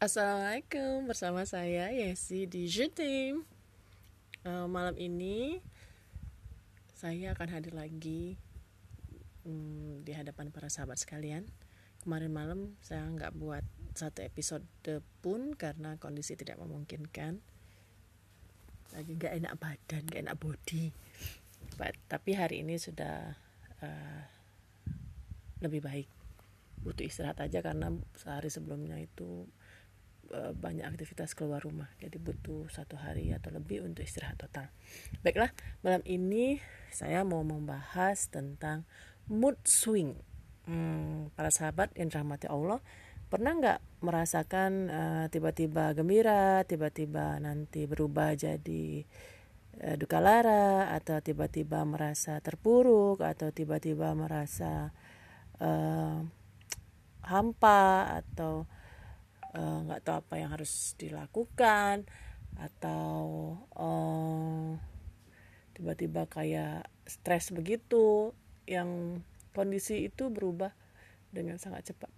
Assalamualaikum, bersama saya Yesi di Jutim. Malam ini saya akan hadir lagi di hadapan para sahabat sekalian. Kemarin malam saya nggak buat satu episode pun karena kondisi tidak memungkinkan. Lagi nggak enak badan, nggak enak body. Tapi hari ini sudah lebih baik. Butuh istirahat aja karena sehari sebelumnya itu banyak aktivitas keluar rumah, jadi butuh 1 hari atau lebih untuk istirahat total. Baiklah, malam ini saya mau membahas tentang mood swing. Para sahabat yang dirahmati Allah, pernah nggak merasakan tiba-tiba gembira, tiba-tiba nanti berubah jadi duka lara, atau tiba-tiba merasa terpuruk, atau tiba-tiba merasa hampa, atau nggak tahu apa yang harus dilakukan, atau tiba-tiba kayak stres begitu, yang kondisi itu berubah dengan sangat cepat.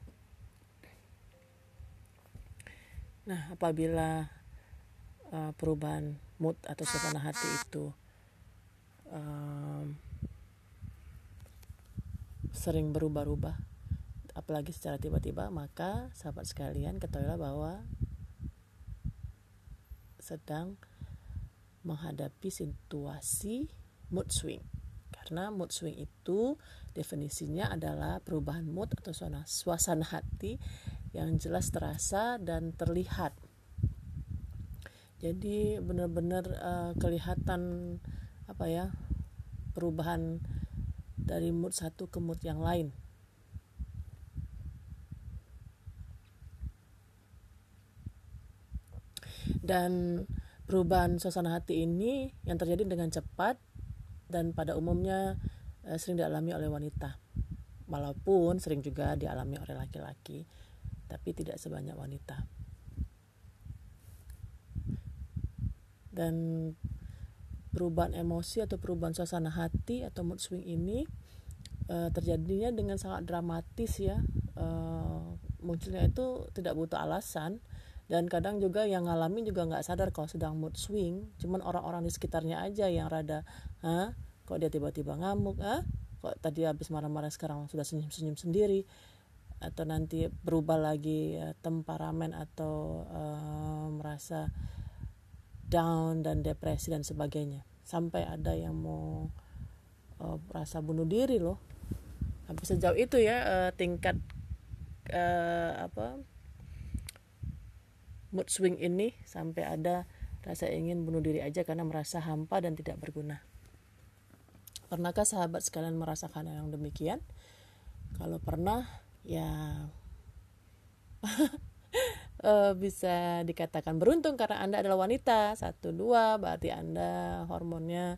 Nah, apabila perubahan mood atau suasana hati itu sering berubah-ubah, apalagi secara tiba-tiba, maka sahabat sekalian ketahuilah bahwa sedang menghadapi situasi mood swing. Karena mood swing itu definisinya adalah perubahan mood atau suasana hati yang jelas terasa dan terlihat. Jadi benar-benar kelihatan perubahan dari mood satu ke mood yang lain. Dan perubahan suasana hati ini yang terjadi dengan cepat dan pada umumnya sering dialami oleh wanita, walaupun sering juga dialami oleh laki-laki, tapi tidak sebanyak wanita. Dan perubahan emosi atau perubahan suasana hati atau mood swing ini terjadinya dengan sangat dramatis ya. Munculnya itu tidak butuh alasan. Dan kadang juga yang ngalamin juga nggak sadar kalau sedang mood swing. Cuman orang-orang di sekitarnya aja yang rada, kok dia tiba-tiba ngamuk, kok tadi habis marah-marah sekarang sudah senyum-senyum sendiri, atau nanti berubah lagi temperamen atau merasa down dan depresi dan sebagainya. Sampai ada yang mau merasa bunuh diri loh. Sampai sejauh itu ya tingkat mood swing ini, sampai ada rasa ingin bunuh diri aja karena merasa hampa dan tidak berguna. Pernahkah sahabat sekalian merasakan yang demikian? Kalau pernah, ya bisa dikatakan beruntung karena Anda adalah wanita. 1, 2, berarti Anda hormonnya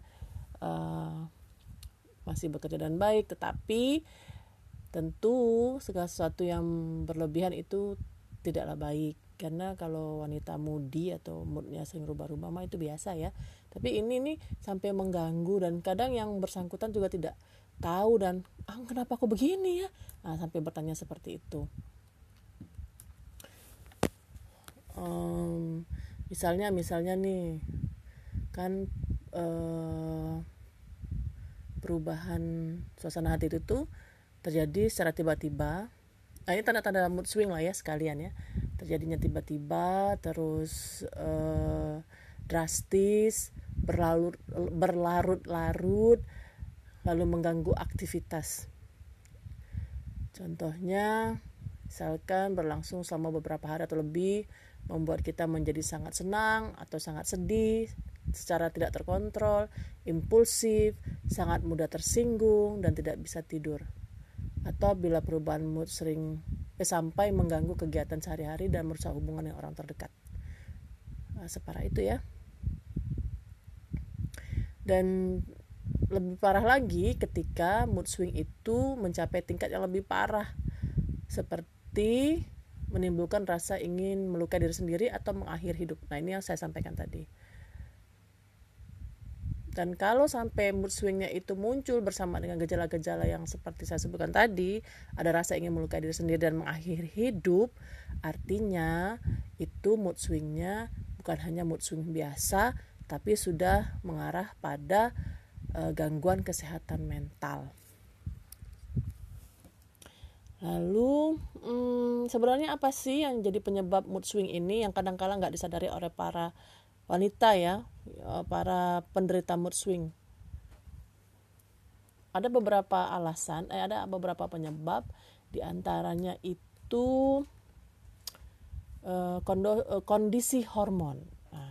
masih bekerja dan baik. Tetapi tentu segala sesuatu yang berlebihan itu tidaklah baik. Karena kalau wanita moody atau moodnya sering rubah-rubah mah itu biasa ya. Tapi ini nih sampai mengganggu, dan kadang yang bersangkutan juga tidak tahu dan kenapa aku begini ya, sampai bertanya seperti itu. Misalnya nih kan perubahan suasana hati itu tuh terjadi secara tiba-tiba. Ini tanda-tanda mood swing lah ya sekalian ya. Terjadinya tiba-tiba, terus drastis, berlarut-larut, lalu mengganggu aktivitas. Contohnya, misalkan berlangsung selama beberapa hari atau lebih, membuat kita menjadi sangat senang atau sangat sedih, secara tidak terkontrol, impulsif, sangat mudah tersinggung, dan tidak bisa tidur. Atau bila perubahan mood sering sampai mengganggu kegiatan sehari-hari dan merusak hubungan dengan orang terdekat. Separah itu ya. Dan lebih parah lagi ketika mood swing itu mencapai tingkat yang lebih parah, seperti menimbulkan rasa ingin melukai diri sendiri atau mengakhiri hidup. Nah, ini yang saya sampaikan tadi. Dan kalau sampai mood swingnya itu muncul bersama dengan gejala-gejala yang seperti saya sebutkan tadi, ada rasa ingin melukai diri sendiri dan mengakhiri hidup, Artinya itu mood swingnya bukan hanya mood swing biasa, tapi sudah mengarah pada gangguan kesehatan mental. Lalu sebenarnya apa sih yang jadi penyebab mood swing ini yang kadang-kala nggak disadari oleh para wanita ya, para penderita mood swing? Ada beberapa alasan, ada beberapa penyebab, diantaranya itu kondisi hormon. Nah,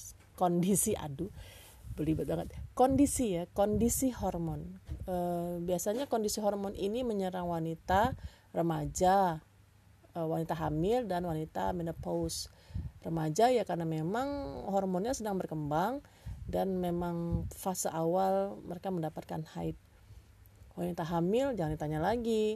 belibet banget. Kondisi hormon. Biasanya kondisi hormon ini menyerang wanita remaja, wanita hamil dan wanita menopause. Remaja ya karena memang hormonnya sedang berkembang dan memang fase awal mereka mendapatkan haid. Wanita hamil jangan ditanya lagi.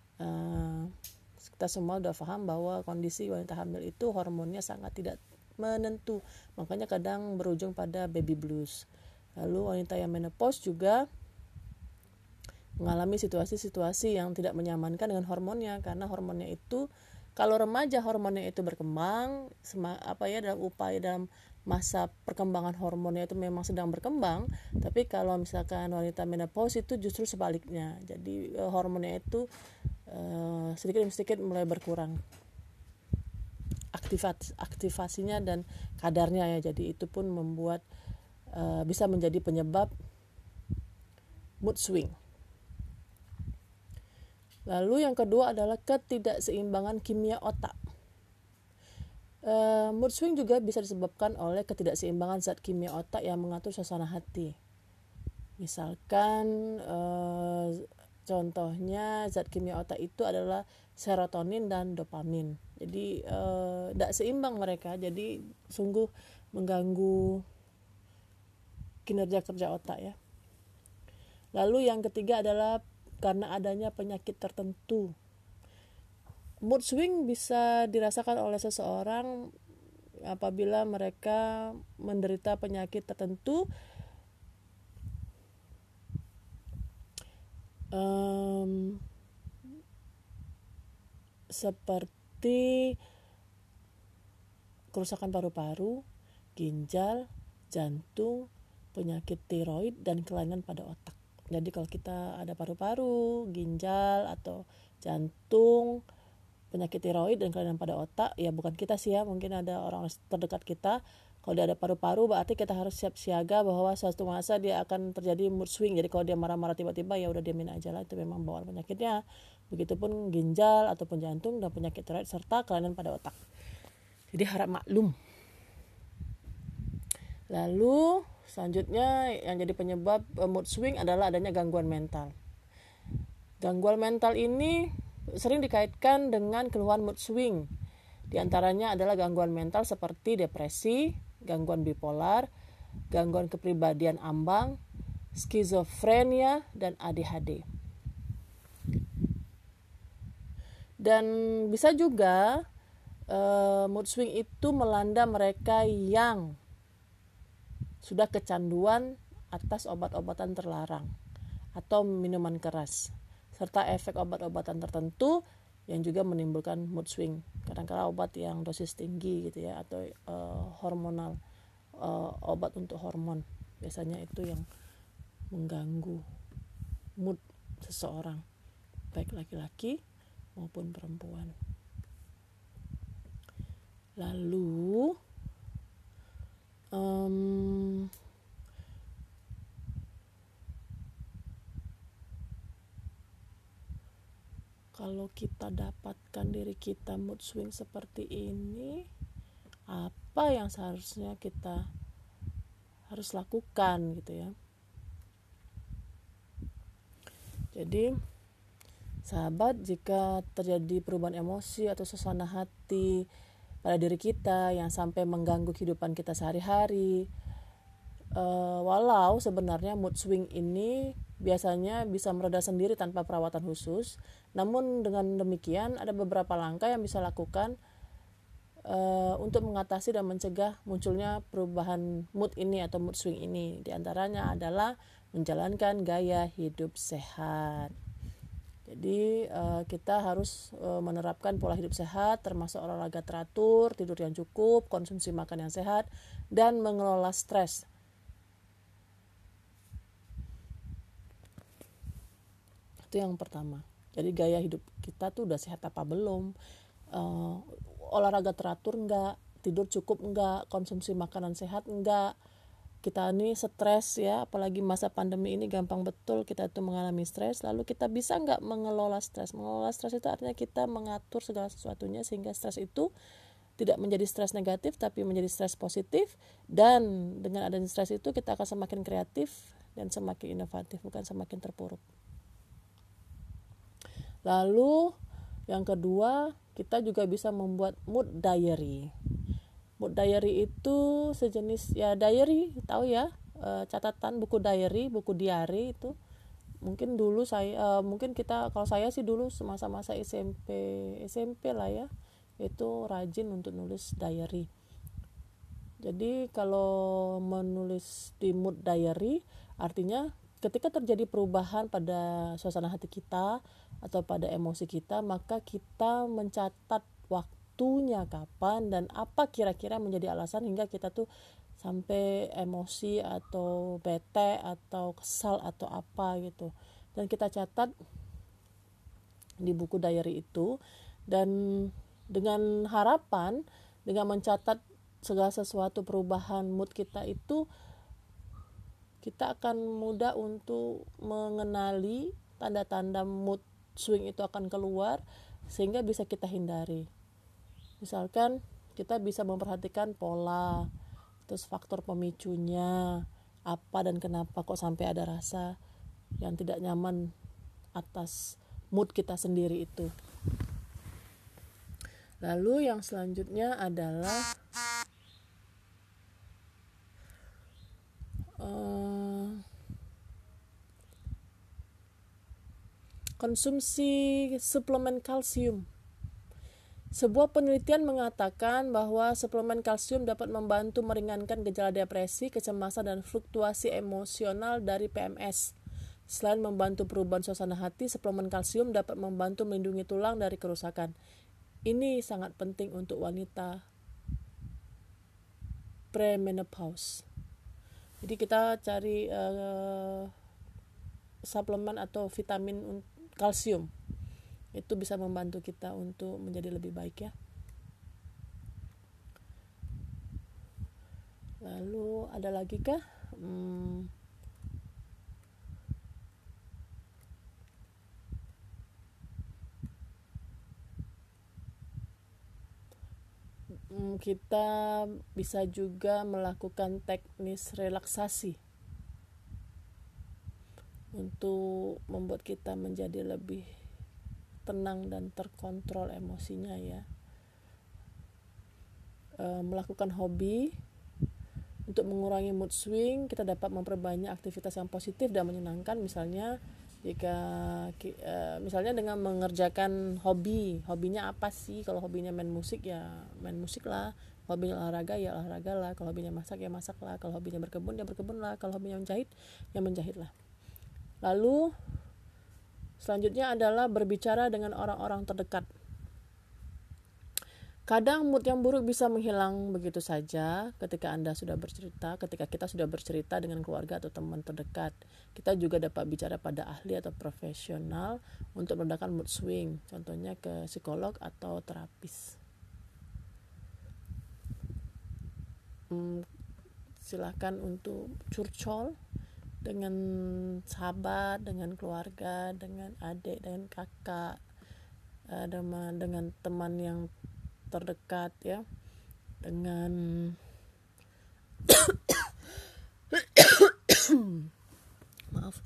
Kita semua udah paham bahwa kondisi wanita hamil itu hormonnya sangat tidak menentu, makanya kadang berujung pada baby blues. Lalu wanita yang menopause juga mengalami situasi-situasi yang tidak menyamankan dengan hormonnya, karena hormonnya itu kalau remaja hormonnya itu berkembang dalam masa perkembangan hormonnya itu memang sedang berkembang, tapi kalau misalkan wanita menopause itu justru sebaliknya, jadi hormonnya itu sedikit demi sedikit mulai berkurang aktivasinya dan kadarnya ya, jadi itu pun membuat bisa menjadi penyebab mood swing. Lalu yang kedua adalah ketidakseimbangan kimia otak. Mood swing juga bisa disebabkan oleh ketidakseimbangan zat kimia otak yang mengatur suasana hati. Misalkan contohnya zat kimia otak itu adalah serotonin dan dopamin. Jadi tidak seimbang mereka, jadi sungguh mengganggu kinerja kerja otak ya. Lalu yang ketiga adalah karena adanya penyakit tertentu. Mood swing bisa dirasakan oleh seseorang apabila mereka menderita penyakit tertentu, seperti kerusakan paru-paru, ginjal, jantung, penyakit tiroid, dan kelainan pada otak. Jadi kalau kita ada paru-paru, ginjal, atau jantung, penyakit tiroid dan kelainan pada otak, ya bukan kita sih ya, mungkin ada orang terdekat kita. Kalau dia ada paru-paru berarti kita harus siap siaga bahwa suatu masa dia akan terjadi mood swing. Jadi kalau dia marah-marah tiba-tiba ya udah diamin aja lah, itu memang bawaan penyakitnya. Begitupun ginjal ataupun jantung dan penyakit tiroid serta kelainan pada otak. Jadi harap maklum. Lalu selanjutnya yang jadi penyebab mood swing adalah adanya gangguan mental. Gangguan mental ini sering dikaitkan dengan keluhan mood swing. Di antaranya adalah gangguan mental seperti depresi, gangguan bipolar, gangguan kepribadian ambang, skizofrenia, dan ADHD. Dan bisa juga mood swing itu melanda mereka yang sudah kecanduan atas obat-obatan terlarang atau minuman keras, serta efek obat-obatan tertentu yang juga menimbulkan mood swing. Kadang-kadang obat yang dosis tinggi gitu ya, atau hormonal, obat untuk hormon, biasanya itu yang mengganggu mood seseorang, baik laki-laki maupun perempuan. Lalu kalau kita dapatkan diri kita mood swing seperti ini, apa yang seharusnya kita harus lakukan gitu ya. Jadi sahabat, jika terjadi perubahan emosi atau suasana hati pada diri kita yang sampai mengganggu kehidupan kita sehari-hari, walau sebenarnya mood swing ini biasanya bisa mereda sendiri tanpa perawatan khusus, namun dengan demikian ada beberapa langkah yang bisa lakukan untuk mengatasi dan mencegah munculnya perubahan mood ini atau mood swing ini. Di antaranya adalah menjalankan gaya hidup sehat. Jadi kita harus menerapkan pola hidup sehat, termasuk olahraga teratur, tidur yang cukup, konsumsi makan yang sehat, dan mengelola stres. Itu yang pertama. Jadi gaya hidup kita tuh udah sehat apa belum? Olahraga teratur enggak? Tidur cukup enggak? Konsumsi makanan sehat enggak? Kita ini stres ya, apalagi masa pandemi ini gampang betul kita tuh mengalami stres. Lalu kita bisa nggak mengelola stres? Mengelola stres itu artinya kita mengatur segala sesuatunya sehingga stres itu tidak menjadi stres negatif tapi menjadi stres positif, dan dengan adanya stres itu kita akan semakin kreatif dan semakin inovatif, bukan semakin terpuruk. Lalu yang kedua, kita juga bisa membuat mood diary. Mood diary itu sejenis ya diary, tahu ya, catatan, buku diary, buku diary itu. Mungkin dulu mungkin kita, kalau saya sih dulu semasa-masa SMP lah ya, itu rajin untuk nulis diary. Jadi kalau menulis di mood diary artinya ketika terjadi perubahan pada suasana hati kita atau pada emosi kita, maka kita mencatat waktunya kapan dan apa kira-kira menjadi alasan hingga kita tuh sampai emosi atau bete atau kesal atau apa gitu, dan kita catat di buku diary itu. Dan dengan harapan, dengan mencatat segala sesuatu perubahan mood kita itu, kita akan mudah untuk mengenali tanda-tanda mood swing itu akan keluar sehingga bisa kita hindari. Misalkan kita bisa memperhatikan pola, terus faktor pemicunya apa dan kenapa kok sampai ada rasa yang tidak nyaman atas mood kita sendiri itu. Lalu yang selanjutnya adalah konsumsi suplemen kalsium. Sebuah penelitian mengatakan bahwa suplemen kalsium dapat membantu meringankan gejala depresi, kecemasan, dan fluktuasi emosional dari PMS. Selain membantu perubahan suasana hati, suplemen kalsium dapat membantu melindungi tulang dari kerusakan. Ini sangat penting untuk wanita premenopause. Jadi kita cari suplemen atau vitamin kalsium. Itu bisa membantu kita untuk menjadi lebih baik ya. Lalu ada lagi kah? Kita bisa juga melakukan teknis relaksasi untuk membuat kita menjadi lebih tenang dan terkontrol emosinya ya. Melakukan hobi untuk mengurangi mood swing, kita dapat memperbanyak aktivitas yang positif dan menyenangkan. Misalnya misalnya dengan mengerjakan hobinya apa sih? Kalau hobinya main musik ya main musik lah, hobinya olahraga ya olahraga lah, kalau hobinya masak ya masak lah, kalau hobinya berkebun ya berkebun lah, kalau hobinya menjahit ya menjahit lah. Lalu selanjutnya adalah berbicara dengan orang-orang terdekat. Kadang mood yang buruk bisa menghilang begitu saja ketika kita sudah bercerita dengan keluarga atau teman terdekat. Kita juga dapat bicara pada ahli atau profesional untuk meredakan mood swing, contohnya ke psikolog atau terapis. Silakan untuk curcol dengan sahabat, dengan keluarga, dengan adik, dengan kakak, dengan teman yang terdekat ya, dengan maaf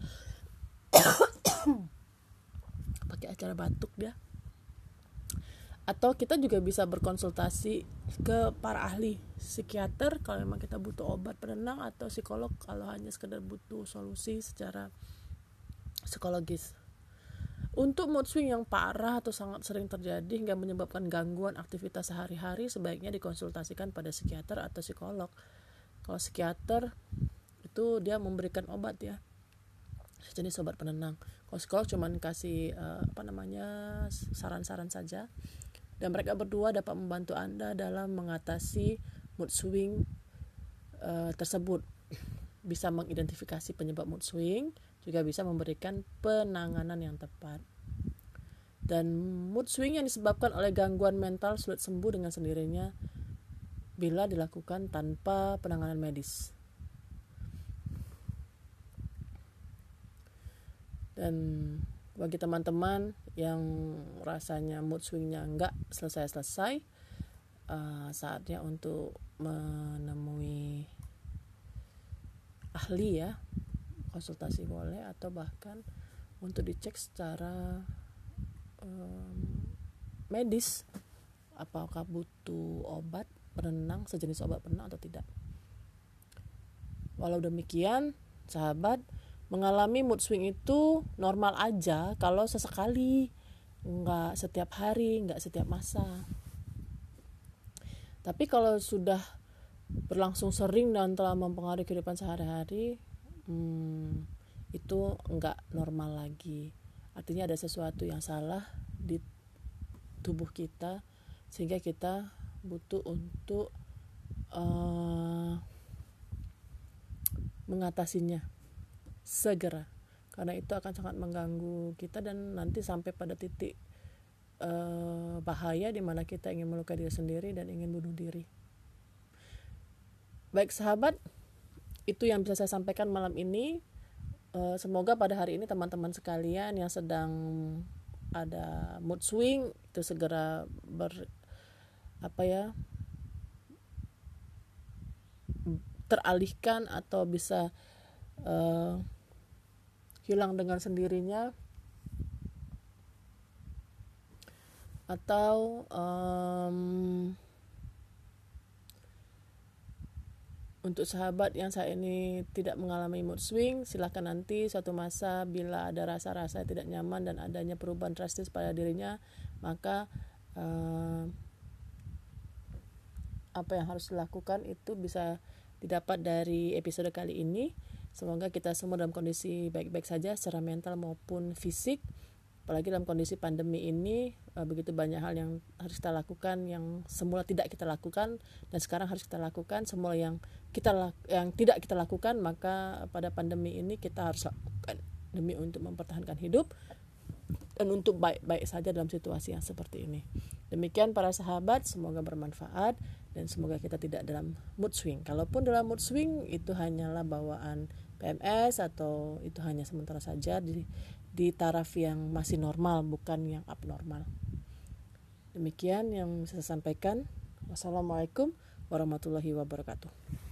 pakai acara batuk dia. Atau kita juga bisa berkonsultasi ke para ahli, psikiater kalau memang kita butuh obat penenang, atau psikolog kalau hanya sekedar butuh solusi secara psikologis. Untuk mood swing yang parah atau sangat sering terjadi hingga menyebabkan gangguan aktivitas sehari-hari, sebaiknya dikonsultasikan pada psikiater atau psikolog. Kalau psikiater itu dia memberikan obat ya, sejenis obat penenang. Kalau psikolog cuman kasih saran-saran saja, dan mereka berdua dapat membantu Anda dalam mengatasi mood swing tersebut, bisa mengidentifikasi penyebab mood swing, juga bisa memberikan penanganan yang tepat. Dan mood swing yang disebabkan oleh gangguan mental sulit sembuh dengan sendirinya bila dilakukan tanpa penanganan medis. Dan bagi teman-teman yang rasanya mood swingnya enggak selesai-selesai, saatnya untuk menemui ahli ya, konsultasi boleh, atau bahkan untuk dicek secara medis, apakah butuh obat penenang, sejenis obat penenang atau tidak. Walau demikian, sahabat, mengalami mood swing itu normal aja kalau sesekali, nggak setiap hari, nggak setiap masa. Tapi kalau sudah berlangsung sering dan telah mempengaruhi kehidupan sehari-hari, itu nggak normal lagi. Artinya ada sesuatu yang salah di tubuh kita, sehingga kita butuh untuk mengatasinya segera, karena itu akan sangat mengganggu kita dan nanti sampai pada titik bahaya di mana kita ingin melukai diri sendiri dan ingin bunuh diri. Baik sahabat, itu yang bisa saya sampaikan malam ini. Semoga pada hari ini teman-teman sekalian yang sedang ada mood swing itu segera teralihkan atau bisa hilang dengan sendirinya, atau untuk sahabat yang saat ini tidak mengalami mood swing, silakan nanti suatu masa bila ada rasa-rasa tidak nyaman dan adanya perubahan drastis pada dirinya, maka apa yang harus dilakukan itu bisa didapat dari episode kali ini. Semoga kita semua dalam kondisi baik-baik saja secara mental maupun fisik. Apalagi dalam kondisi pandemi ini, begitu banyak hal yang harus kita lakukan yang semula tidak kita lakukan dan sekarang harus kita lakukan. Semula yang tidak kita lakukan, maka pada pandemi ini kita harus lakukan demi untuk mempertahankan hidup dan untuk baik-baik saja dalam situasi yang seperti ini. Demikian para sahabat, semoga bermanfaat dan semoga kita tidak dalam mood swing. Kalaupun dalam mood swing, itu hanyalah bawaan PMS atau itu hanya sementara saja di taraf yang masih normal, bukan yang abnormal. Demikian yang saya sampaikan. Wassalamualaikum warahmatullahi wabarakatuh.